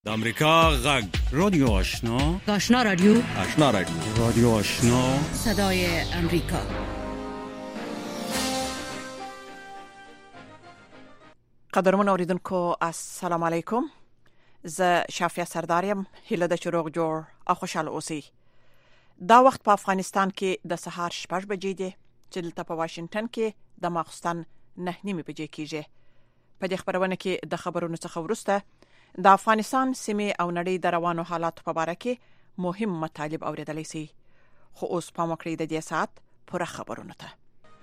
د امریکا غږ رادیو آشنا آشنا رادیو رادیو آشنا صدای امریکا. قدرمن اوریدونکو السلام علیکم. زه شافیا سردارم. هیله د چروغ جوړ او خوشاله اوسئ. دا وخت په افغانستان کې د سهار 6 بجې دی چې دلته په واشنگټن کې د ماخستن 9:30 بجې کیږي. په دې خبرونه کې د خبرونو څخه وروسته د افغانستان سیمې او نړۍ د روانو حالاتو په اړه کې مهم مطالب اوریدلای شي. خو اوس په مکرې د دې سات پوره خبرونه ته.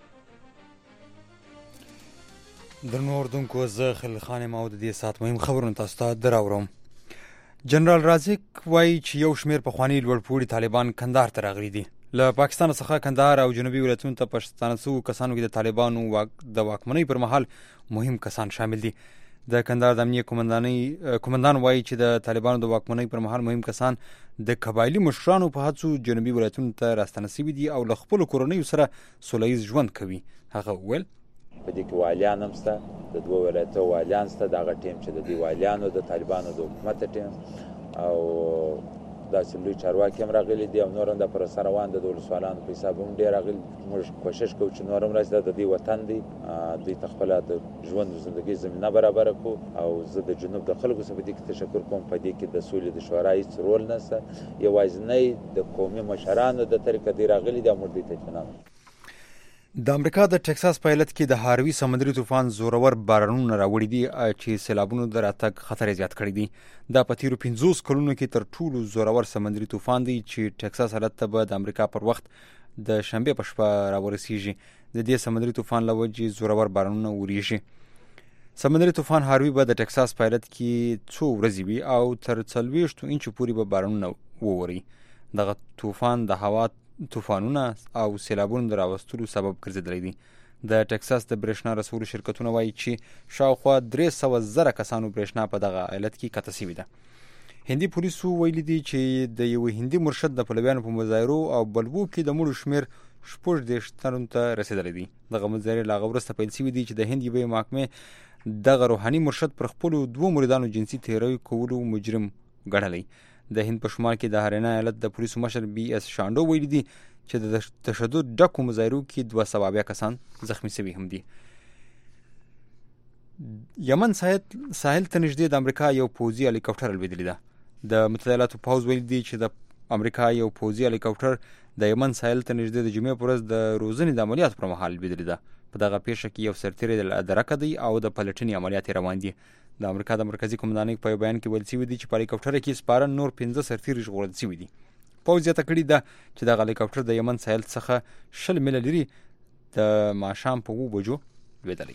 د نوردونکو زه خلیل خان ما د دې سات مهم خبرونه تاسو ته دراوړم. جنرال رازق وایي چې یو شمېر پخواني لوړپوړي طالبان کندهار ته راغلي دي. له پاکستان څخه کندهار او جنوبي ولایتونو ته په ستانه شوو کسانو کې د طالبانو د واکمنۍ پر مهال مهم کسان شامل دي. د کندهار د امنیه قومندان وایي چې د طالبانو د واکمنۍ پر مهال مهم کسان د قبایلي مشرانو په هڅو جنوبي ولایتونو ته راستنه شوي دي او له خپلو کورنیو سره سوله ییز ژوند کوي. هغه وویل په دې کې والیان هم شته، د دوه ولایتو والیان شته، دغه ټیم چې د دې والیانو د طالبانو د حکومت ټیم او داسې لوی چارواکي هم راغلي دي او نور هم د پروسه روان د ولسوالانو په حساب هم ډېر راغلي. موږ کوشش کوو چې نور هم راشي، د دې وطن دی، دوی ته خپله د ژوند او زندګۍ زمینه برابره کړو. او زه د جنوب د خلکو څخه په دې کې تشکر کوم. په دې کې د سولې د شورا هېڅ رول نشته، یوازینی د قومي مشرانو د طریقه دی راغلي دي او موږ دوی ته اطمینان. د امریکا د ټکساس په ایالت کې د هاروي سمندري طوفان زورور بارانونه راوړي دي چې سیلابونو د راتګ خطر زیات کړی دي. دا په تیرو 50 کلونو کې تر ټولو زورور سمندري طوفان دی چې ټکساس ایالت ته به د امریکا پر وخت د شنبه په شپه راورسیږي. د دې سمندري طوفان له وجې زورور بارانونه وریږي. سمندري طوفان هاروي به د ټکساس په ایالت کې څو ورځې وي او تر 40 انچو پورې به بارانونه ووري. دغه طوفان د هوا طوفانونه او سیلابونو د راوستلو سبب ګرځېدلی دی. د ټکساس د برېښنا رسولو شرکتونه وایي چې شاوخوا 300,000 کسانو برېښنا په دغه ایالت کې قطع شوې ده. هندي پولیسو ویلي دي چې د یو هندي مرشد د پلویانو په مظاهرو او بلبو کې د مړو شمېر 14 تنو ته رسېدلی دی. دغه مظاهرې له هغه وروسته پیل شوي دي چې د هند یوې محکمې دغه روحاني مرشد پر خپلو 2 مریدانو جنسي تېری کولو مجرم ګڼلی. د هند په شمال کې د هریانا ایالت د پولیسو مشر بي اس شانډو ویلي دي چې د تشدد ډکو مظاهرو کې 200 کسان زخمی شوي هم دي. یمن ساحل ته نږدې د امریکا یو پوځي هلیکاپټر الوتلی ده. د متحده ایالاتو پوځ ویلي دي چې د امریکا یو پوځي هلیکاپټر د یمن ساحل ته نږدې د جمعې په ورځ د روزنې د عملیاتو پر مهال الوتلی ده. په دغه پیښه کې یو سرتیری درکه دی او د پلټنې عملیات روان دي. د امریکا د مرکزی قومندانۍ په بیان کې ویل شوي دي چې په هلیکاپټر کې سپاره نور 15 سرتیري ژغورل شوي دي. پوځ زیاته کړې ده چې دغه هلیکاپټر د یمن ساحل څخه 20 میله لرې د ماښام په 2 بجو لوېدلی.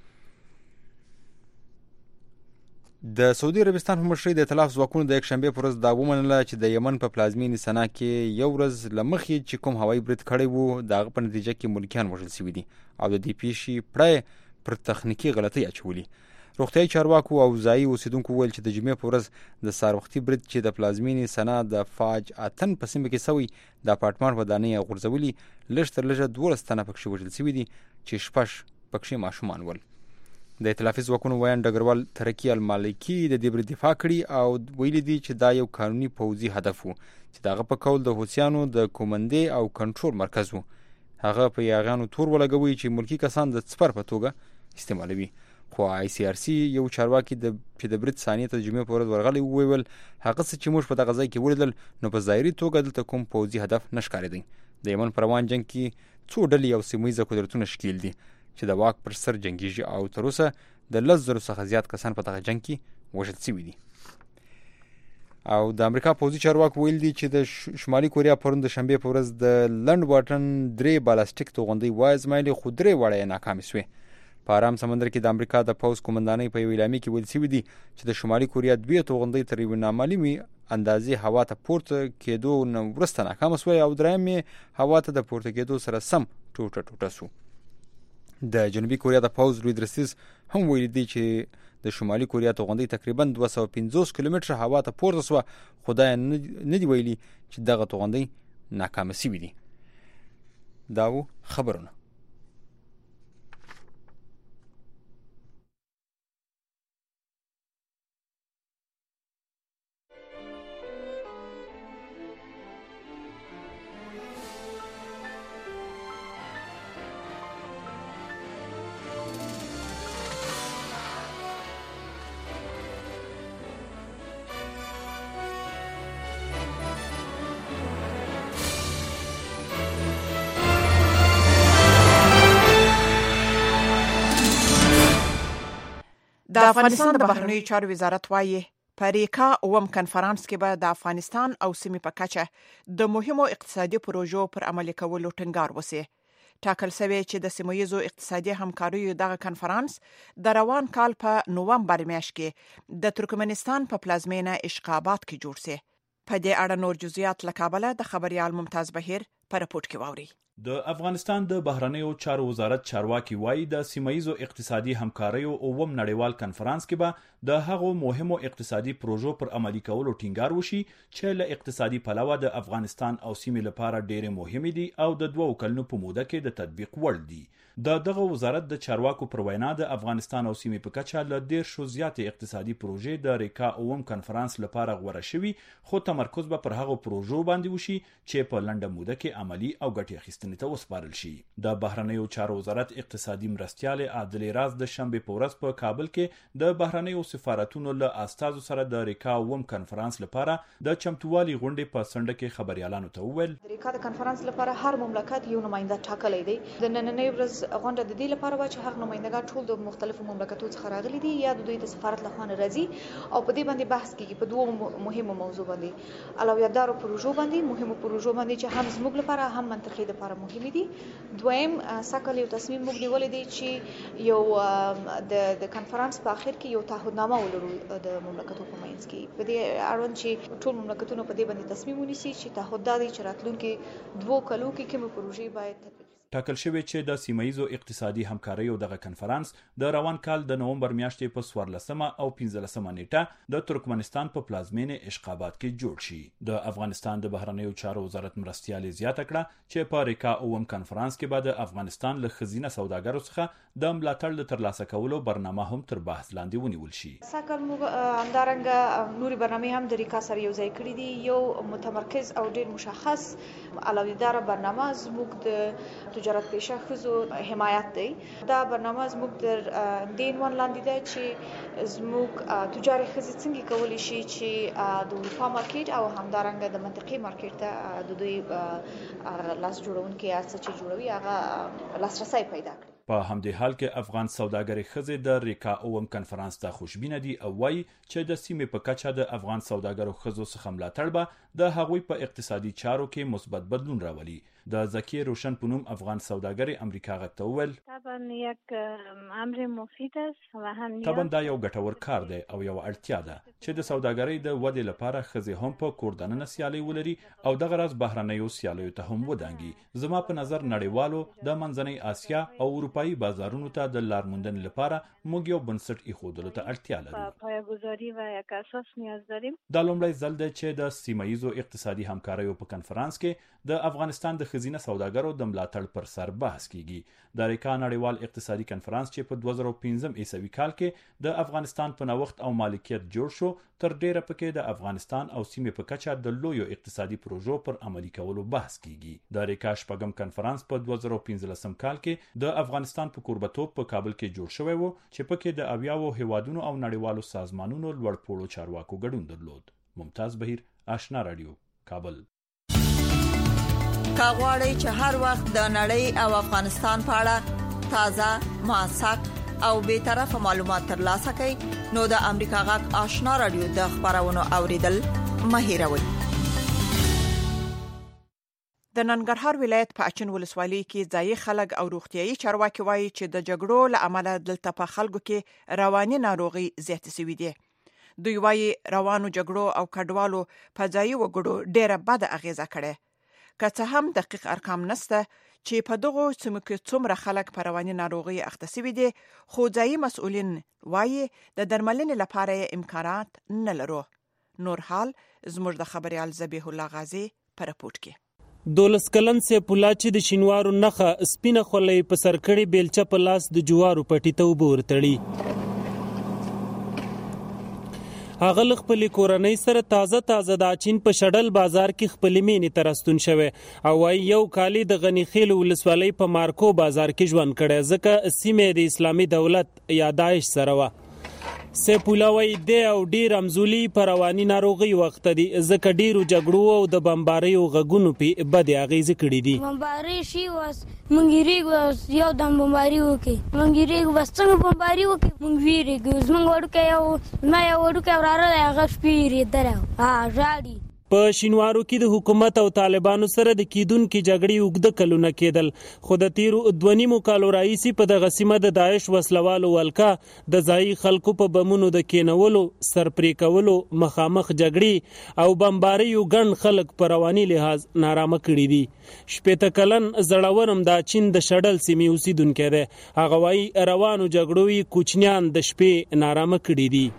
د سعودي عربستان په مشرۍ د ائتلاف ځواکونو د یکشنبې په ورځ دا ومنله چې د یمن په پلازمینې سنا کې یو ورځ له مخکې چې کوم هوایي برید کړی و د هغه په نتیجه کې ملکیان وژل شوي دي او د دې پیښې پړه پر تخنیکي غلطۍ اچولي. روغتیايي چارواکو او ځایي اوسیدونکو ویل چې د جمعې په ورځ د سهار وختي برید چې د پلازمینې سنا د فاج اتن په سیمه کې شوی د اپارتمان په دانې یې غورځولي. لږ تر لږه 12 تنه پکښې وژل شوي دي چې 6 پکښې ماشومان ول. د ائتلافي ځواکونو ویان ډګروال ترکي المالکي د دې برید دفاع کړي او ویلي دي چې دا یو قانوني پوځي هدف و چې د هغه په قول د حوثیانو د کومندې او کنټرول مرکز و. هغه په یاغیانو تور ولګوي چې ملکي کسان د څپر په توګه استعمالوي. خو آی سی آر سی یو چارواکي چې د برید ثانیې ته د جمعې په ورځ ورغلی وویل هغه څه چې موږ په دغه ځای کې ولیدل نو په ظاهري توګه دلته کوم پوځي هدف نه ښکارېدی. د یمن په روان جنګ کې څو ډلې او سیمه ییزه قدرتونه شکیل دي چې د واک پر سر جنګیږي او تر اوسه د 10,000 څخه زیات کسان په دغه جنګ کې وژل شوي دي. او د امریکا پوځي چارواکو ویل دي چې د شمالي کوریا پرون د شنبې په ورځ د لنډ واټن 3 بالستیک توغندۍ وازمایلې خو 3 واړه یې ناکامې شوې. په آرام سمندر کې د امریکا د پوځ قومندانۍ په یو اعلامیه کې ویل شوي دي چې د شمالي کوریا 2 توغندۍ تر یوې نامعلومې اندازې هوا ته پورته کېدو نه وروسته ناکامه شوې او درېیم یې هوا ته د پورته کېدو سره سم ټوټه شو. د جنوبي کوریا د پوځ لوی درستیز هم ویلي دی چې د شمالي کوریا توغندۍ تقریبا 250 کیلومتره هوا ته پورته شوه خو دا نه دی ویلي چې دغه توغندۍ ناکامه شوي دي. دا و خبرونه. د افغانستان د بهرنیو چارو وزارت وايي په ریکا اوم کنفرانس کې به د افغانستان او سیمې په کچه د مهمو اقتصادي پروژو پر عملي کولو ټینګار وسی. ټاکل شوی چې د سیمه‌ییزو اقتصادي همکاریو دغه کنفرانس د روان کال په نوومبر میاشت کې د ترکمنستان په پلازمینه اشقاباد کې جوړ شي. په دې اړه نور جزئیات له کابل د خبريال ممتاز بهیر په رپورت کې واوري. د افغانستان د بهرنیو چارو وزارت چارواکي وایي د سیمه‌ییزو اقتصادي همکاریو اوم نړیوال کنفرانس کې به د هغو مهمو اقتصادي پروژو پر عملي کولو ټینګار وشي چې له اقتصادي پلوه د افغانستان او سیمې لپاره ډېرې مهمې دي او د 2 کلونو په موده کې د تطبیق وړ دي. دغه وزارت د چارواکو پر وینا د افغانستان او سیمې په کچه له 10 زیاتې اقتصادي پروژې د ریکا اوم کنفرانس لپاره غوړه شوي، خو تمرکز به پر هغو پروژو باندې وشي چې په لنډه موده کې عملی او ګټې اخیستنې ته وسپارل شي. د بهرنیو چارو وزارت اقتصادي مرستیال عادل راز د شنبه په ورځ په کابل کې د بهرنیو سفارتونو له استازو سره د ریکا اوم کنفرانس لپاره د چمتووالي غونډې په سنډه کې خبريالانو ته وویل د ریکا د کنفرانس لپاره هر مملکت یو نماینده ټاکلی دی. د نننۍ ورځ غونډه د دې لپاره و چې هغه نمایندګان ټول د مختلفو مملکتونو څخه راغلي دي یا د دوی د سفارت له خوا راځي او په دې باندې بحث کیږي په 2 مهمو موضوع باندې، علاوه پروژو باندې، مهمو پروژو باندې چې هم زموږ لپاره هم منطقې لپاره مهمه دي. دویم ساکل یو تصمیم موږ نیولې دي چې یو د کنفرانس په اخر کې یو تعهدنامه ولرو د مملکتونو په منځ کې په دې اړوند چې ټول مملکتونو په دې باندې تصمیم ونیسي چې تعهد دادي چې راتلونکي 2 کلو کې کوم پروژې باید تطبیق. ټاکل شوی چې د سیمه‌ییزو اقتصادي همکاریو دغه کنفرانس د روان کال د نوومبر میاشتې په 14 او 15 نیټه د ترکمنستان په پلازمینه اشقاباد کې جوړ شي. د افغانستان د بهرنیو چارو وزارت مرستیال زیاته کړه چې په ریکا اوم کنفرانس کې به د افغانستان له خزینه سوداګرو څخه د ملاتړ د ترلاسه کولو برنامه هم تر بحث لاندې ونیول شي. ساکل همدارنګه نوري برنامه هم د ریکا سره یو ځای کړی دي، یو متمرکز او ډیر مشخص علاوه برنامه زموږ د تجارت پیشه خزو حمایت دی. دا برنامه زموږ در دین ون لاندې ده چې زموږ تجارت خزې څنګه کولی شي چې د اروپا مارکیټ او همدارنګه د منطقي مارکیټ ته د دوی لاس جوړونکي اساس چې جوړوي هغه لاسرسي پیدا کړي. په همدې حال کې افغان سوداګرۍ ښځې د ریکا اوم کنفرانس ته خوشبینه دي او وایي چې د سیمې په کچه د افغان سوداګرو ښځو څخه ملاتړ به د هغوی په اقتصادي چارو کې مثبت بدلون راولي. د زکی روشن په نوم افغان سوداګرۍ امریکا غږ ته وویل طبعا دا یو ګټور کار دی او یو اړتیا ده چې د سوداګرۍ د ودې لپاره ښځې هم په کور دننه سیالي ولري او دغه راز بهرنیو سیالیو ته هم ودانګي. زما په نظر نړیوالو د منځنۍ اسیا او اروپایي بازارونو ته د لار موندنې لپاره موږ یو بنسټ ایښودلو ته اړتیا لرو. دا لومړی ځل دی چې د سیمه‌ییزو اقتصادي همکاریو په کنفرانس کې د افغانستان د خزینه سوداګرو د ملاتړ پر سر بحث کیږي. د ریکا نړیوال اقتصادي کنفرانس چې په 2015 عیسوي کال کې د افغانستان په نوښت او مالکیت جوړ شو، تر ډیره پکې د افغانستان او سیمې په کچه د لویو اقتصادي پروژو پر عملي کولو بحث کیږي. د ریکا شپږم کنفرانس په 2015 کال کې د افغانستان په کوربتوب په کابل کې جوړ شوی و چې پکې د 80 هیوادونو او نړیوالو سازمانونو لوړ پوړو چارواکو ګډون درلود. ممتاز بهیر، آشنا رادیو، کابل. کاغوري چې هر وخت د نړۍ او افغانستان په اړه تازه، موثق او به طرفه معلومات ترلاسه کړئ نو د امریکا غږ آشنا رادیو د خبرونو اوریدل مهیروي. د ننګرهار ولایت په اچین ولسوالۍ کې ځایي خلک او روغتيایي چارواکي وایي چې د جګړو له امله دلته په خلکو کې رواني ناروغي زیاتې شوې دي. دوی وایي روانو جګړو او کډوالو په ځایي وګړو ډېره بده اغیزه کړې. که څه هم دقیق ارقام نشته چې په دغو سیمو کې څومره خلک په رواني ناروغي اخته شوي دي، خو ځایي مسؤلین وایي د درملنې لپاره امکانات نه لرو. نور حال زموږ د خبريال ذبیح الله غازی په رپورت کې. 12 کلن سیف الله چې د شینوارو نخه سپینه خولۍ په سر کړي بیلچه په لاس د جوارو پټي ته اوبه ورتړي. هغه ل خپل کورنۍ سره تازه د اچین په شډل بازار کې خپل مینې ترستون شوه او یو کالی د غنی خیل ولسوالۍ په مارکو بازار کې ژوند کړي ځکه سیمه د اسلامي دولت یا داعش سره و. سیف الله وایي د او ډیر امزولي پر رواني ناروغي وخت دي ځکه ډیرو جګړو او د بمباریو غږونو په بد اغیز کړی دي. بمباری شي واس مونږ واس یو د بمباری وکي مونږ واس څنګه بمباری وکي مونږ ویریږو زمونږ ورکه یو ما یو ورکه وراره هغه شپيري درا راډي. په شینوارو کې د حکومت او طالبانو سره د کیدونکو جګړې وګړه کلونه کېدل خو د تیرو 2.5 کالو راځي په دغه سیمه د داعش وسلوالو ولکا د ځای خلکو په بمونو د کینولو سرپری کولو مخامخ جګړې او بمباریو ګڼ خلک په رواني لحاظ نارامه کړي دي. شپېته کلن زړورم د چین د شډل سیمې اوسیدونکو دی هغه وايي روانو جګړوي کوچنیان د شپې نارامه کړي دي.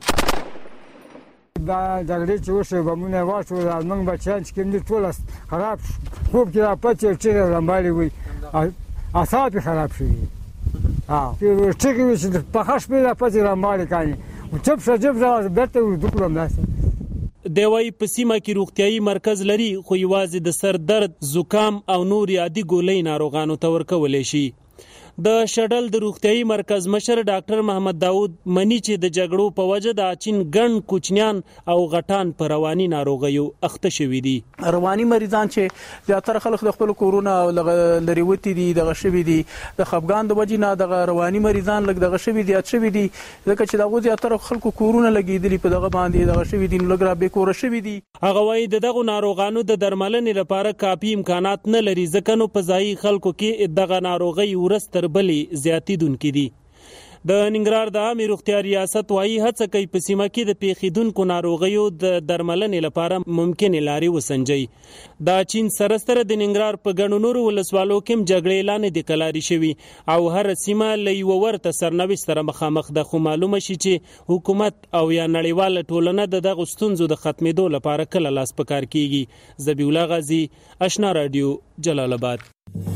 دا جګړې چې وشوې بمونه واچول موږ بچیان چې کوم دي ټول خراب خوب کې راپچې چې رمبالي وي اعصاب خراب شوي ټیکې وي چې په ښه شپې راپچې رمبالي کاڼي چپ شه بېرته ودوکړم داسې. دی وايي په سیمه کې روغتیايي مرکز لري خو یوازې د سر درد زکام او نور عادي ګولۍ ناروغانو ته ورکولی شي. د شډل د روغتیايي مرکز مشر ډاکټر محمد داود منی چې د جګړو په وجه د چین ګڼ کوچنیان او غټان په رواني ناروغیو اخته شوي دي. رواني مریضان چې زیاتره خلک د خپل کورونه لري وتی دي دغه شوي دي د خپګان د وجې نه دغه رواني مریضان لږ دغه شوي دي شوي دي ځکه چې دغه زیاتره خلکو کورونه لګیدلي په دغه باندې دغه شوي دي لږ را بې کوره شوي دي. هغه وايي دغه ناروغانو د درملنې لپاره کافي امکانات نه لري ځکه نو په ځای خلکو کې دغه ناروغي ورستر بلې زیاتیدونکې دي. د ننګرهار د عامې روغتیا ریاست وايي هڅه کوي په سیمه کې د پیښیدونکو ناروغیو د درملنې لپاره ممکنې لارې وسنجوي. د چین سره سره د ننګرهار په ګڼو نورو ولسوالو کې هم جګړې لاندې د کلاري شوي او هر سیمه له یوه ورته سرنوشت سره مخامخ ده خو معلومه شي چې حکومت او یا نړیواله ټولنه د دغو ستونزو د ختمېدو لپاره کله لاس په کار کیږي. ذبیح الله غازي آشنا رادیو جلال آباد.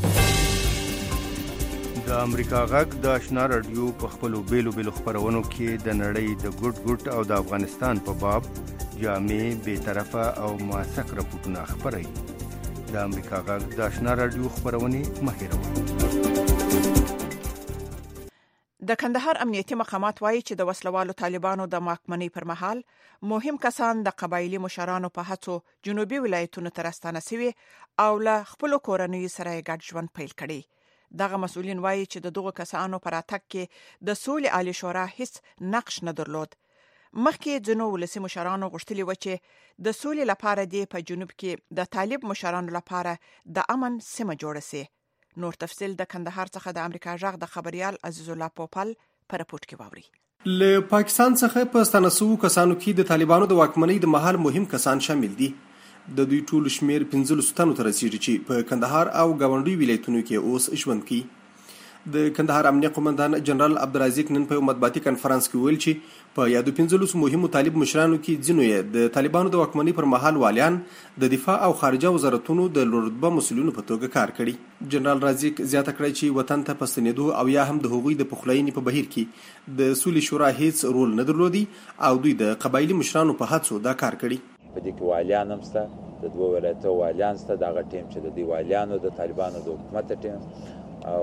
د امریکا غږ د آشنا رادیو په خپلو بیلو خپرونو کې د نړۍ د ګوټ او د افغانستان په باب جامع بیطرفه او موثق راپورټونه خپروي. د امریکا غږ د آشنا رادیو خپرونې مه هېروئ. د کندهار امنیتي مقامات وایي چې د وسلوالو طالبانو د محاکمې پر مهال مهم کسان د قبایلي مشرانو په هڅو جنوبي ولایتونو ته راستانه شوي او له خپلو کورنیو سره ګډ ژوند پیل کړي. دغه مسؤلین وایي چې د دغو کسانو پر اتک کې د سولې عالی شورا هیڅ نقش نه درلود. مخکې ځینو ولسي مشرانو غوښتلي و چې د سولې لپاره دی په جنوب کې د طالب مشرانو لپاره د امن سیمه جوړه سي. نور تفصیل د کندهار څخه د امریکا غږ د خبريال عزیز الله پوپل پر رپورت کې واوري. له پاکستان څخه په ستانسو کسانو کې د طالبانو د واکمنۍ د محل مهم کسان شامل دي. د دوی ټول شمیر 15 ستنو تر رسیدي چې په کندهار او گاونډي ولایتونو کې اوس ژوند کوي. د کندهار امنیه قومندان جنرال عبدالرزاق نن په مطبوعاتي کانفرنس کې ویل چې په یادو 15 مهمو طالب مشرانو کې ځینو یې د طالبانو د واکمنۍ پر مهال والیان د دفاع او خارجه وزارتونو د لوړرتبه مسؤلینو په توګه کار کړي. جنرال رزاق زیاته کړی چې وطن ته پستنېدو او یا هم د هغوی د پخلاینې په بهیر کې د سولې شورا هیڅ رول نه درلودي او دوی د قبایلی مشرانو په هڅو دا کار کړي. په دې کې والیان هم شته د دوه ولایتو والیان شته دغه ټیم چې د دې والیانو د طالبانو د حکومت ټیم او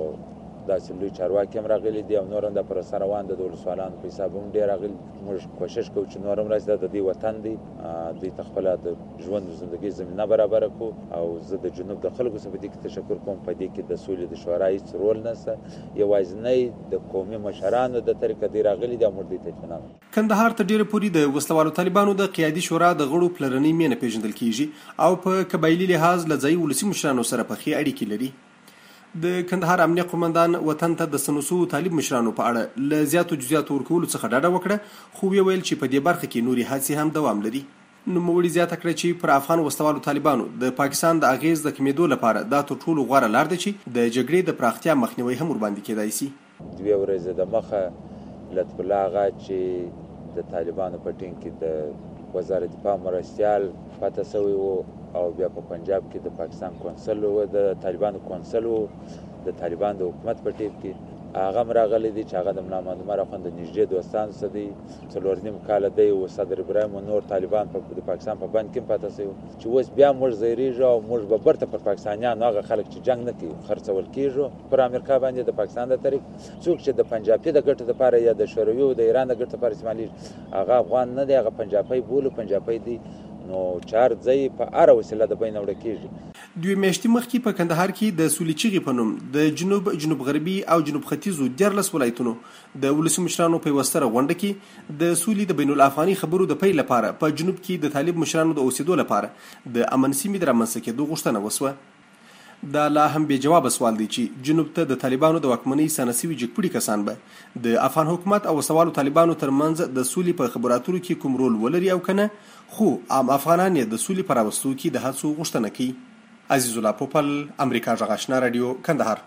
داسې لوی چارواکي هم راغلي دي او نور هم د پروسه روان د ولسوالانو په حساب هم ډېر راغلي. موږ کوشش کوو چې نور هم راشي د دې وطن دی دوی ته خپله د ژوند او زندګۍ زمینه برابره کړو او زه د جنوب د خلکو څخه په دې کې تشکر کوم. په دې کې د سولې د شورا هېڅ رول نشته یوازینی د قومي مشرانو د طریقه دی راغلي دي او موږ دې ته اطمینان. کندهار ته ډېره پورې د وسلوالو طالبانو د قیادي شورا د غړو پلرنۍ مینه پیژندل کیږي او په قبایلي لحاظ له ځایي ولسي مشرانو سره پخې اړیکې لري. د کندهار امنیه قومندان وطن ته د سنوسو طالب مشرانو په اړه له زیاتو جزئیاتو ورکولو څخه ډډه وکړه خو ویل چې په دې برخه کې نوري هڅې هم دوام لري. نوموړي زیاته کړه چې پر افغان وسلوالو طالبانو د پاکستان د اغیز د کمیدو لپاره دا تر ټولو غوره لار ده چې د جګړې د پراختیا مخنیوي هم ورباندې کېدای شي. دوه ورځې د مخه لطف الله غا چې د طالبانو په ټیم کې د وزارت دفاع مرستیال پاتې شوی وو او بیا په پنجاب کې د پاکستان کونسل و د طالبانو کونسل و د طالبانو د حکومت په ټیم کې هغه هم راغلی دی چې هغه د ملا محمد عمر اخوند د نږدې دوستانو څخه دی. 4.5 کاله دی او صدر ابراهیم او نور طالبان د پاکستان په بند کې پاتې شوي چې اوس بیا موږ ځایریږو او موږ به برته پر پاکستانیانو هغه خلک چې جنګ نه کوي خرڅول کېږو پر امریکا باندې د پاکستان د طریق څوک چې د پنجابي د ګټو لپاره یا د شوروي او د ایران د ګټو لپاره استعمالېږي هغه افغان نه دی، هغه پنجابی بولو پنجابی دی. نو چار ځای په هر وسیله د بین وړ کېږي. 2 میاشتې مخکې په کندهار کې د سولې چغې په نوم د جنوب غربي او جنوب ختیځو 14 ولایتونو د ولسي مشرانو په وستره غونډه کې د سولې د بین الافغاني خبرو د پیل لپاره په جنوب کې د طالب مشرانو د اوسېدو لپاره د امن سیمې د رامنځته کېدو غوښتنه وسوه. دا لا هم بې جواب سوال دی چې جنوب ته د طالبانو د واکمنۍ سانسوي جګپړي کسان به د افغان حکومت او سوالو طالبانو ترمنځ د سولې په خبرو اترو کې کوم رول ولري او کنه، خو عام افغانان د سولې پر راوستو کې د هڅو غوښتنه کوي. عزیز الله پوپل، امریکا جغ آشنا رادیو، کندهار.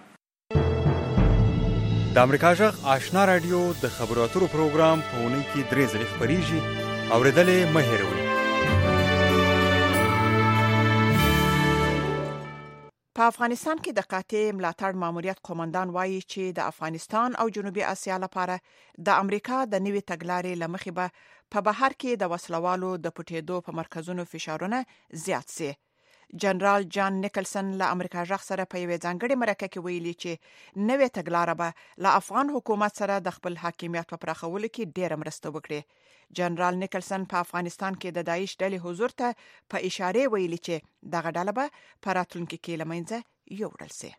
د امریکا جغ آشنا رادیو د خبرو اترو پروګرام په اونۍ کې 3 ځلې خپریږي، اوریدلې مه هېروئ. په افغانستان کې د قاطع ملاتړ ماموریت قومندان وایي چې د افغانستان او جنوبي اسیا لپاره د امریکا د نوي تګلارې لمخې به په بهر کې د وسلوالو د پټېدو په مرکزونو فشارونه زیات سي. جنرال جان نیکلسن له امریکا جغ سره په یوه ځانګړي مرکه کې ویلي چې نوې تګلارې به له افغان حکومت سره د خپل حاکمیت په پراخولو کې ډېره مرسته وکړي. جنرال نیکلسن په افغانستان کې د داعش ډلې حضور ته په اشاره ویلي چې دغه ډله به په راتلونکي کې له منځه یوړل سي.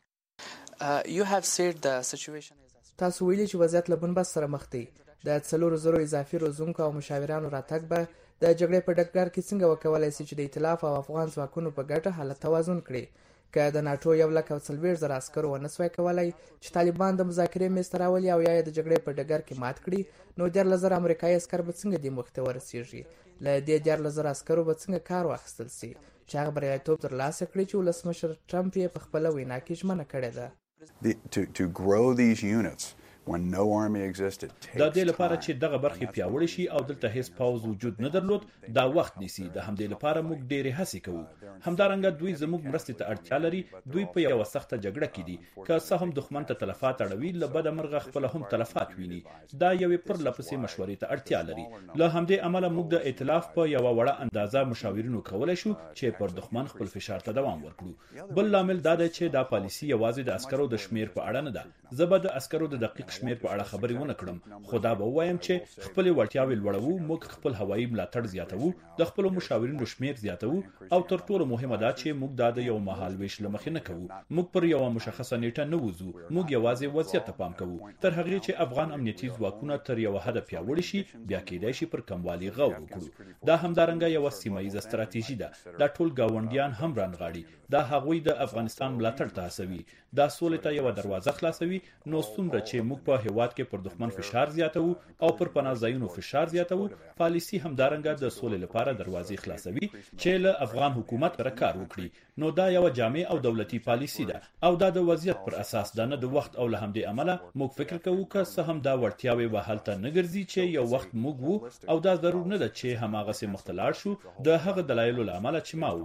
تاسو ویلي چې وضعیت له بنبست سره مخ دی. د 4,000 اضافي روزونکو او مشاورانو راتګ به د جګړې په ډګر کې څنګه وکولای شي چې د ائتلاف او افغان ځواکونو په ګټه حالت توازن کړي. که د ناتو 1,40,000 عسکرو ونسوي کولای چې طالبان د مذاکرې میز ته راولي او یا د جګړې په ډګر کې مات کړي، نو 14,000 امریکایي عسکر به څنګه د مخ ته ورسیږي. له دې 14,000 عسکرو به څنګه کار واخیستل شي چې هغه بریالیتوب ترلاسه کړي چې ولسمشر ټرمپ یې په خپله وینا کې ژمنه کړې ده. To grow these units when no army existed. دا د لپاره چې دغه برخه پیاوړی شي او دلته هیڅ پاوز وجود نه درلود، دا وخت نیسي. د همدې لپاره موږ ډېرې هڅې کوو. همدارنګه دوی زموږ مرستې ته اړتیا لري. دوی په یو سخته جګړه کې دي. که څه هم دښمن ته تلفات اړوي، له بده مرغه خپل هم تلفات ویني. دا یوې پر لپسې مشورې ته اړتیا لري. له همدې امله موږ د ائتلاف په یو وړه اندازه مشاورینو کولای شو چې پر دښمن خپل فشار ته دوام ورکړو. بل لامل دا دی چې دا پالیسي یوازې د عسکرو د شمیر په اړه نه ده. زه به د عسکرو د دقیق شمیر په اړه خبرې ونه کړم، خو دا به وایم چې خپل وړتیاوې لوړوو، موږ خپل هوایي ملاتړ زیاتوو، د خپل مشاورینو شمیر زیاتوو، او تر ټولو مهمه دا چې موږ دا د یو مهال ویش لمخې نه کوو. موږ پر یو مشخصه نیټه نه وځو، موږ یوازې وضعیت ته پام کوو. تر هغې چې افغان امنیتي ځواکونه تر یو حد پیاوړي شي، بیا کېدای شي پر کموالي غور وکړو. دا همدارنګه یو سیمایي ستراتیژي ده. دا ټول گاونډیان هم رانغاړي. دا هغوی د افغانستان ملاتړ ته هڅوي. دا سولې ته یو دروازه خلاصوي. نو څومره چې موږ په هیواد کې پر دښمن فشار زیاتوو او پر پناه ځایونو فشار زیاتوو، پالیسي همدارنګه د سولې لپاره دروازې خلاصوي چې له افغان حکومت سره کار وکړي. نو دا یو جامع او دولتي پالیسي ده او دا د وضعیت پر اساس ده، نه د وخت. او له همدې امله موږ فکر کوو که څه هم دا وړتیاوې به هلته نه ګرځي چې یو وخت موږ وو، او دا ضرور نه ده چې هماغسې مخته لاړ شو د هغه دلایلو له امله چې ما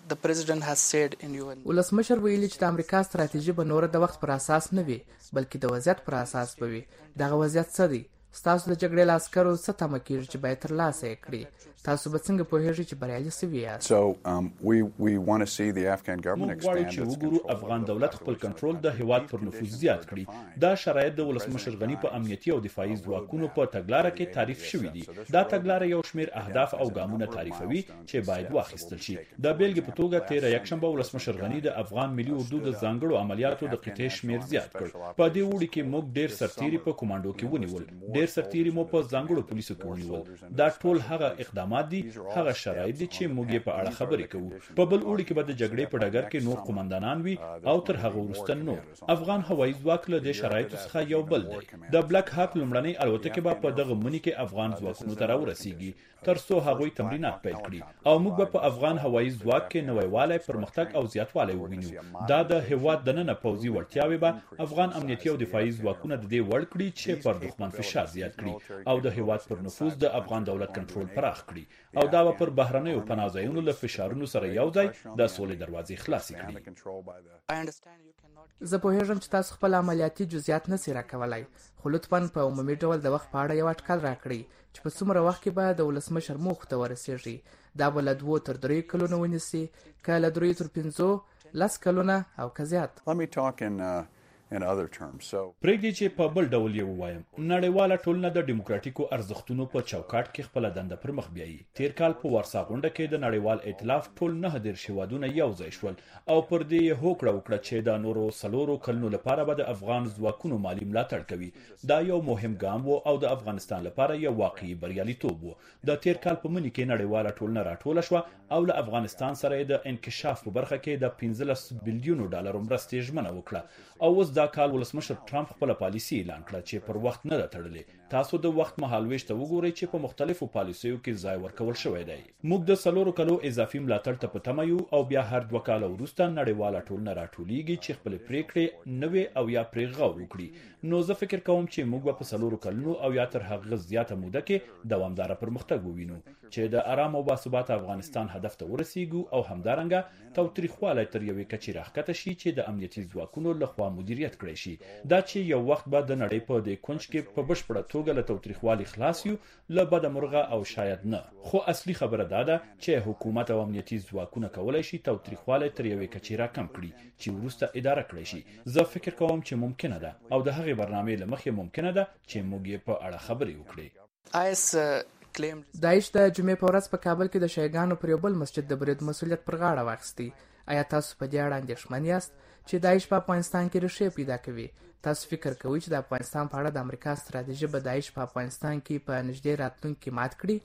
وویل. ولسمشر ویلي چې د امریکا ستراتیژي به نور د وخت پر اساس نه وي، بلکې د وضعیت پر اساس به وي. دغه وضعیت څه دی؟ ستاسو د جګړې له عسکرو څه تمه کېږي چې باید ترلاسه یې کړي؟ تاسو به څنګه پوهیږئ چې بریالي سوي یاست؟ موږ غواړو چې وګورو افغان دولت خپل کنټرول د هیواد پر نفوذ زیات کړي. دا شرایط د ولسمشر غني په امنیتي او دفاعي ځواکونو په تګلاره کې تعریف شوي دي. دا تګلاره یو شمیر اهداف او ګامونه تعریفوي چې باید واخیستل شي. د بیلګې په توګه 13 یکشنبه ولسمشر غني د افغان ملي اردو د ځانګړو عملیاتو د قطعې شمیر زیات کړ. په دې وړي کې موږ ډېر سرتیري په کمانډو کې ونیول، ډېر سرتیري مو په ځانګړو پولیسو کې ونیول. دا ټول هغه اقدامات دي، هغه شرایط دي چې موږ یې په اړه خبرې کوو. په بل وړي کې به د جګړې په ډګر کې نور قومندانان وي او تر هغه وروسته نور. افغان هوایي ځواک له دې شرایطو څخه یو بل دی. د بلک هاک لومړنۍ الوتکې به په دغه مني کې افغان ځواکونو ته راورسیږي تر څو هغوی تمرینات پیل کړي، او موږ به په افغان هوایي ځواک کې نویوالی، پرمختګ او زیاتوالی ووینو. دا د هیواد دننه پوځي وړتیاوې به افغان امنیتي او دفاعي ځواکونه د دې وړ کړي چې پر دښمن فشار اعتبار زیات کړي او د هیواد پر نفوذ د افغان دولت کنټرول پراخ کړي او دا پر بهرنیو پناهځایونو له فشارونو سره یوځای د سولې دروازې خلاصې کړي. زه پوهیږم چې تاسو خپل عملیاتي جزئیات نشئ راکولای، خو لطفاً په عمومي ډول د وخت په اړه یو اټکل راکړئ چې په څومره وخت کې به د ولسمشر موخې ته ورسیږي. دا به له 2 تر 3 کلونو ونیسي، که له 3 تر 5 کلونه او که زیات. پرېږدي چې په بل ډول یې ووایم، نړیواله ټولنه د ډیموکراتیکو ارزښتونو په چوکاټ کې خپله دنده پر مخ بیایي. تیر کال په ورسا غونډه کې د نړیوال ائتلاف ټول 9 هیوادونه یو ځای شول او پر دې یې هوکړه وکړه چې د نورو 4 کلونو لپاره به د افغان ځواکونو مالي ملاتړ کوي. دا یو مهم ګام و او د افغانستان لپاره یو واقعي بریالیتوب و. د تیر کال په مني کې نړیواله ټولنه راټوله شوه او له افغانستان سره د انکشاف په برخه کې د 15 بلیونو ډالر مرستې ژمنه وکړه او اوس دا کال ولسمشر ټرمپ خپل پالیسي اعلان کړه چې پر وخت نه ده تړلې. تاسو د وخت مهالويش ته وګورئ چې په مختلفو پالیسیو کې ځای ورکول شوی دی. موږ د 4 کلو اضافي ملاتړ ته په تمه یو او بیا هر 2 کال وروسته نړیواله ټولنه راټولیږي چې خپل پریکړې نوې او یا پرې غور وکړي. نو زه فکر کوم چې موږ په 4 کلونو او یا تر هغه زیاته موده کې دوامدار پرمختګ ووینو چې د آرام او باثبات افغانستان هدف ته ورسیږو او همدارنګه تاوتریخوالی تر یوې کچې راښکته شي چې د امنیتي ځواکونو لخوا مدیریت کړی شي. دا چې یو وخت به د نړۍ په دې کونج کې په بشپړه توګه له تاوتریخوالي خلاص یو، له بده مرغه او شاید نه. خو اصلي خبره دا ده چې حکومت او امنیتي ځواکونه کولای شي تاوتریخوالی تر یوې کچې راکم کړي چې وروسته اداره کړی شي. زه فکر کوم چې ممکنه ده او د هغې برنامې له مخې ممکنه ده چې موږ یې په اړه خبرې وکړو. داعش د جمعې په ورځ په کابل کې د شیعاګانو پر یو بل مسجد د برید مسؤلیت پر غاړه واخیستی. آیا تاسو په دې اړه اندېښمن یاست چې داعش په افغانستان کې ریښې پیدا کوي؟ تاسو فکر کوئ چې د افغانستان په اړه د امریکا ستراتیژي به داعش په افغانستان کې په نږدې راتلونکي کې مات کړي؟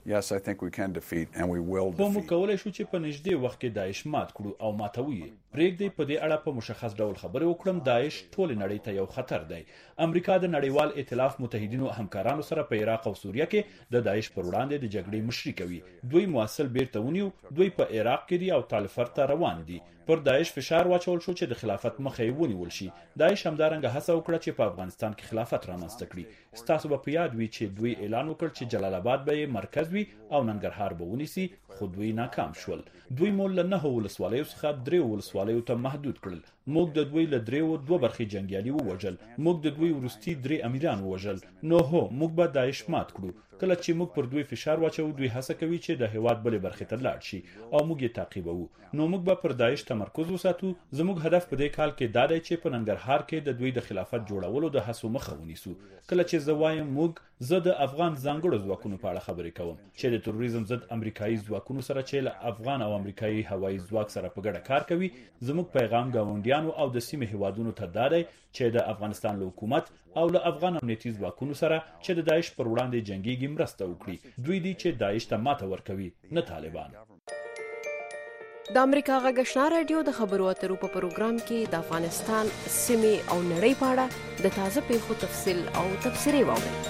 خو موږ کولی شو چې په نږدې وخت کې داعش مات کړو او ماتوو یې. پرېږدئ په دې اړه په مشخص ډول خبرې وکړم. داعش ټولې نړۍ ته یو خطر دی. امریکا د نړیوال ائتلاف متحدینو همکارانو سره په عراق او سوریه کې د داعش پر وړاندې د جګړې مشري کوي. دوی موصل بیرته ونیو، دوی په عراق کې دي او تالفر ته روان دي. پر داعش فشار واچول شو چې د خلافت مخه یې ونیول شي. داعش همدارنګه هڅه وکړه چې په افغانستان کې خلافت رامنځته کړي. ستاسو به په یاد وي چې دوی اعلان وکړ چې جلال آباد به مرکز وي او ننګرهار به ونیسي، خو دوی ناکام شول. دوی مول له 9 ولسوالیو څخه 3 ولسوالیو ته محدود کړل. موږ د دوی له 3 2 برخې جنگیالي ووژل. موږ د دوی وروستي 3 امیران ووژل. نو هو موږ به داعش مات کړو. کله چې موږ پر دوی فشار واچو، دوی هڅه کوي چې د هیواد بلې برخې ته لاړ شي او موږ یې تعقیبوو. نو موږ به پر داعش تمرکز وساتو. زموږ هدف په دې کال کې دا دی چې په ننګرهار کې د دوی د خلافت جوړولو د هڅو مخه ونیسو. کله چې زه وایم موږ، زه د افغان ځانګړو ځواکونو په اړه خبرې کوم چې د تروریزم ضد امریکایي ځواکونو سره چې له افغان او امریکایي هوایي ځواک سره په ګډه کار کوي. زموږ پیغام ګاونډیانو او د سیمې هیوادونو ته دا دی چې د افغانستان له حکومت او له افغان امنیتي ځواکونو سره چې د داعش پر وړاندې جنگيږي مرسته وکړي. دوی دي چې داعش ته ماته ورکوي، نه طالبان. د امریکا غږ آشنا رادیو د خبرو اترو په پروګرام کې د افغانستان سیمې او نړۍ په اړه د تازه پیښو تفصیل او تبصرې واورئ.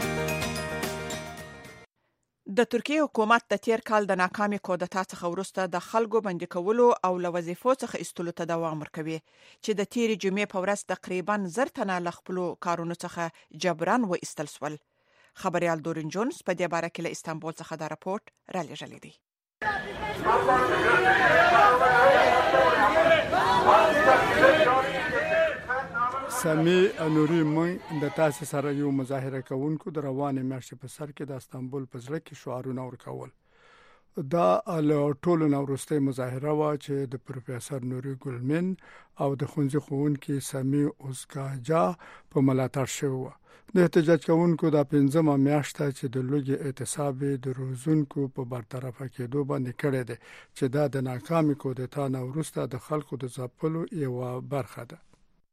د ترکیه حکومت د تیر کال د ناکامې کودتا څخه وروسته د خلکو بندي کولو او له وظیفو څخه ایستلو ته دوام ورکوي چې د تیرې جمعې په ورځ تقریبا 1000 تنه له خپلو کارونو څخه جبران و ایستل سول. خبريال دورین جونز په دې باره کې له استانبول څخه دا راپورټ را لېږلی دی. سامي انوري من د تاسو سره یو مظاهره کوونکو د روانې میاشتې په سر کې د استانبول په ځړ کې شعارونه ورکول. دا ټولو نوروستي مظاهره وا چې د پروفیسور نوري ګلمن او د خونځي خوونکي سامي اوسکاجا په ملاتړ شوی. د احتجاج کوونکو د 15 میاشته چې د لوګي اعتصاب د روزونکو په برطرفه کېدو باندې کړی دی چې دا د ناکامې کودتا نه وروسته د خلکو د ځپلو یو برخه ده.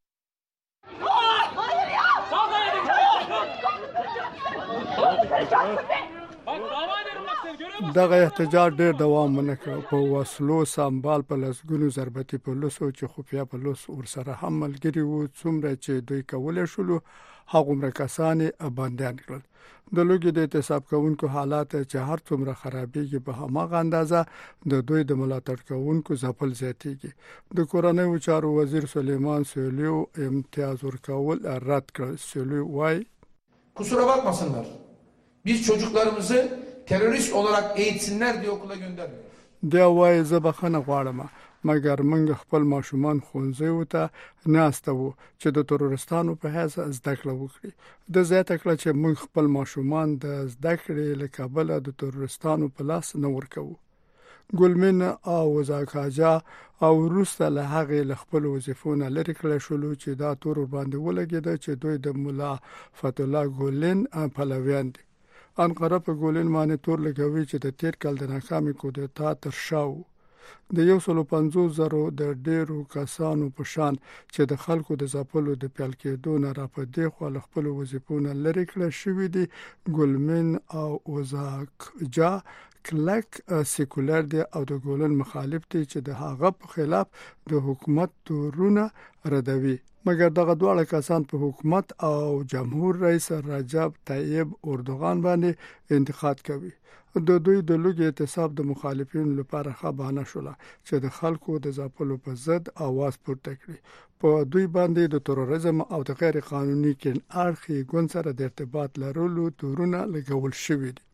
دغه احتجاج ډېر دوام ونه کړ. په وسلو سمبال په لسګونو ضربتي پولیسو چې خفیا پولیس ورسره هم ملګري وو، څومره چې دوی کولای شول هغومره کسان باندې کړل. د لوګي د اعتصاب کوونکو حالات چې هر څومره خرابېږي په هماغه اندازه د دوی د ملاتړ کوونکو ځپل زیاتېږي. د کورنیو چارو وزیر سلیمان سولیو امتیاز ورکول رد کړ. سولیو وايي Kusura bakmasınlar. Biz çocuklarımızı terörist olarak eğitsinler diye okula göndermiyoruz. دا وایي زه بخښنه غواړم مګر موږ خپل ماشومان ښوونځیو ته ناسته وو چې د ترورستانو په حیث زده کړه وکړي. د زیاته کړه چې موږ خپل ماشومان د زده کړې له کبله د ترورستانو په لاس نه ورکوو. ګلمن او زاکاجا او وروسته له هغې له خپل وظیفو نه لرې کړل شول چې دا تور باندې ولګېده چې دوی د مولا فتح الله ګولن پلویان دي. انقره په ګولن باندې تور لګوي چې د تیر کال د ناکامې کودتا تر شا و. د 150,000 د ډیرو کسانو په شان چې د خلکو د ځپلو د پیل کېدو نه را په دې خوا له خپل وظیفو نه لرې کړل شوي دي. ګلمن او اوزاکجا کلک سیکولر دی او د ګولن مخالف دی چې د هغه په خلاف د حکومت تورونه ردوي. مګر دغه دواړه کسان په حکومت او جمهور رئیس رجب طیب اردوغان باندې انتقاد کوي. د دوی د لوګي اعتصاب د مخالفینو لپاره ښه بهانه شوله چې د خلکو د ځپلو په ضد आवाज پورته کړي. په دوی باندې د تروریزم او د غیر قانوني کین اړخي ګوند سره د ارتباط لرلو تورونه لګول شوي دي.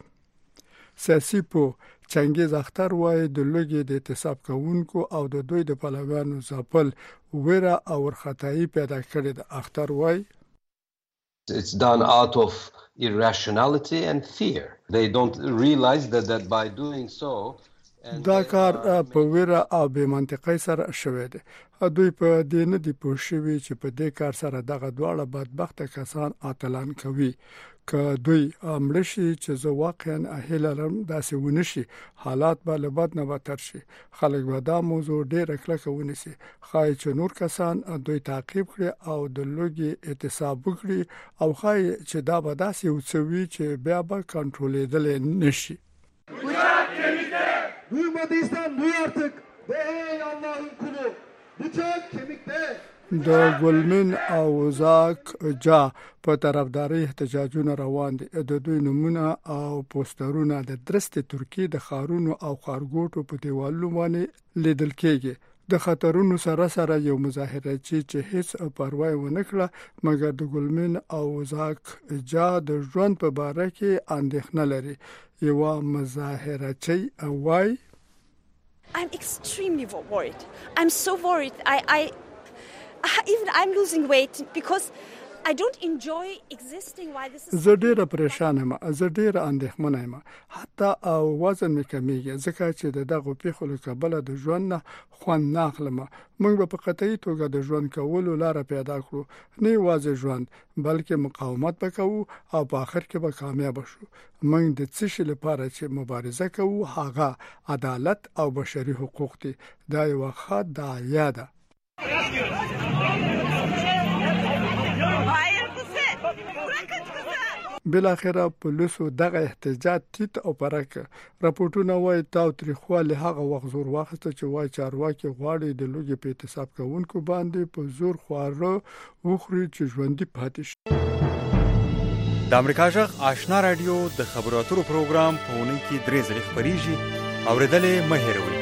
سیاسي په چنګیز اختر وایي د لوګي د اعتصاب کوونکو او د دوی د پلویانو ځپل ویره او ورختایي پیدا کړې ده. اختر وایي It's done out of irrationality and fear. They don't realize that by doing so دا کار په ویره او بې منطقۍ سره شوی دی. دوی په دې نه دی پوه شوي چې په دې کار سره دغه دواړه بدبخته کسان اتلان کوي. که دوی امر شي چې زه واقعا هیله لرم داسې ونشي، حالات به له بد نه بدتر شي. خلک به دا موضوع ډېره کلکه ونیسي. ښایي چې نور کسان دوی تعقیب کړي او د لوګي اعتصاب وکړي او ښایي چې دا به dاسې وڅوي چې بیا به کنټرولېدلی نشي. Duymadıysan duy artık. Ey Allah'ın kulu. Bıçak kemikte. د ګلمن او زاک جا په طرفداري احتجاجونه روان دي. د دوی نمونه او پوسټرونه د درسته ترکیه د خارونو او خارګوټو په دیوالونو باندې لیدل کېږي. د خطرونو سره سره یو مظاهره چې هیڅ پروا ونه کړه مګر د ګلمن او زاک جا د ژوند په باره کې اندېښنه لري. یو مظاهره چې وای I'm extremely worried. I'm so worried. I'm losing weight because I don't enjoy existing while this is زه ډیره پریشانه یم. زه ډیره اندېښمنه یم. حتی او وزن مې کمیږي ځکه چې دغه پیښو له کبله د ژوند نه خوند نه اخلم. موږ په قطعي توګه د ژوند کولو لار پیدا کړو. نه یوازې ژوند بلکې مقاومت وکړو او په آخر کې به کامیاب شو. موږ د څه شي لپاره چې مبارزه کوو هغه عدالت او بشري حقوق دي. دا یو ښه داعیه ده. بلاخره پولیسو دغه احتجاج تیت او پرک راپورټونه وایي تاوتریخواله هغه وخت زور واخسته چې وایي چارواکي غواړي د لوګي په اعتصاب کوونکو باندې په زور خواره وخوري چې ژوندۍ پاتې شي. د امریکا جغ آشنا رادیو د خبرو اترو پروګرام په اونۍ کې 3 ځله خبريږي. اوریدلې مه هېروئ.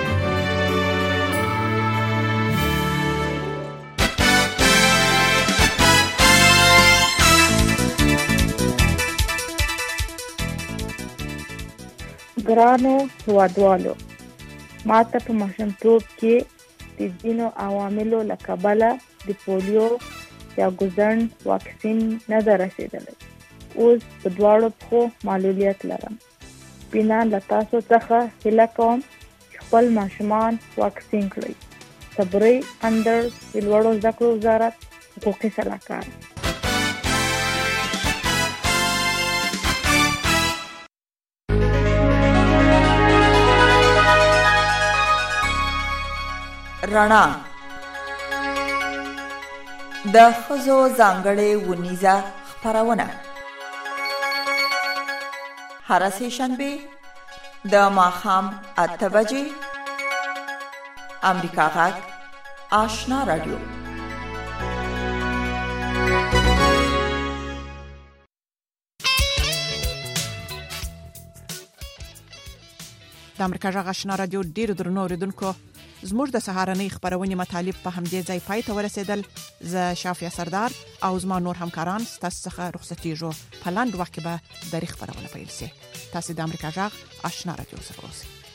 ګرانو هیوادوالو، ماته په ماشومتوب کې د ځینو عواملو له کبله د پولیو یا ګوزن واکسین نه ده رسېدلی. اوس په دواړو پښو معلولیت لرم. بنا له تاسو څخه هیله کوم چې خپل ماشومان واکسین کړئ. صبري اندر د لوړو زده کړو وزارت حقوقي سلاکار. رڼا د ښځو ځانګړې ونیزه خپرونه هر سه‌شنبه د ماښام 8 بجې امریکا غږ آشنا رادیو. د امریکا غږ آشنا رادیو ډیرو درنو اوریدونکو زموږ د سهارنۍ خبرونې مطالب په همدې ځای پای ته ورسېدل. زه شافیا سردار او زما نور همکاران ستاسو څخه رخصتېږو. په لاندې وخت کې به د خبرونه پیل شي. تاسو د امریکا جغ آشنا رادیو سره اوسئ.